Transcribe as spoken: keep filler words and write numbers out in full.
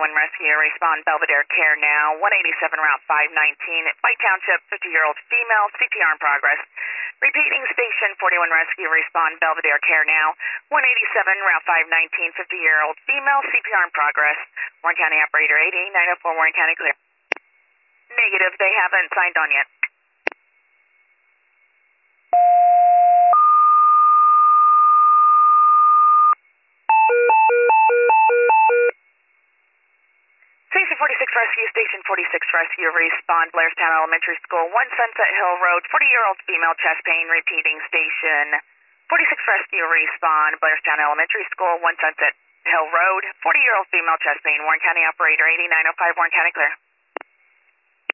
forty-one Rescue, respond Belvedere Care Now, one eighty-seven Route five nineteen, White Township, fifty-year-old female, C P R in progress. Repeating, Station forty-one Rescue, respond Belvedere Care Now, one eighty-seven Route five nineteen, fifty-year-old female, C P R in progress. Warren County Operator eighty, nine oh four Warren County clear. Negative, they haven't signed on yet. Station forty-six Rescue, Station forty-six Rescue, respond Blairstown Elementary School, one Sunset Hill Road, forty-year-old female, chest pain, repeating, Station forty-six Rescue, respond Blairstown Elementary School, one Sunset Hill Road, forty-year-old female, chest pain, Warren County Operator eighty, nine oh five Warren County clear.